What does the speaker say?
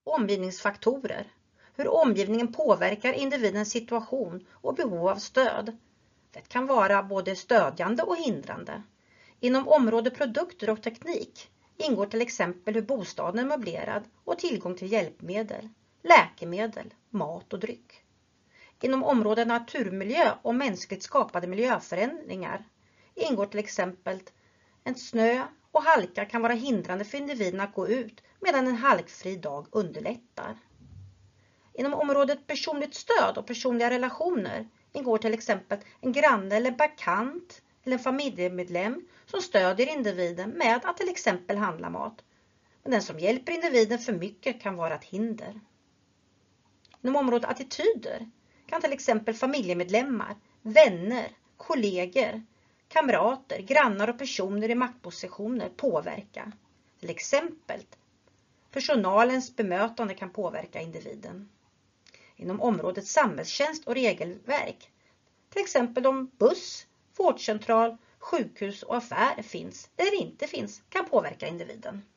Omgivningsfaktorer. Hur omgivningen påverkar individens situation och behov av stöd. Det kan vara både stödjande och hindrande. Inom området produkter och teknik ingår till exempel hur bostaden är möblerad och tillgång till hjälpmedel, läkemedel, mat och dryck. Inom området naturmiljö och mänskligt skapade miljöförändringar ingår till exempel en snö och halka kan vara hindrande för individen att gå ut medan en halkfri dag underlättar. Inom området personligt stöd och personliga relationer ingår till exempel en granne eller bekant eller en familjemedlem som stödjer individen med att till exempel handla mat. Men den som hjälper individen för mycket kan vara ett hinder. Inom området attityder kan till exempel familjemedlemmar, vänner, kollegor, kamrater, grannar och personer i maktpositioner påverka. Till exempel personalens bemötande kan påverka individen. Inom området samhällstjänst och regelverk, till exempel om buss, vårdcentral, sjukhus och affär finns eller inte finns, kan påverka individen.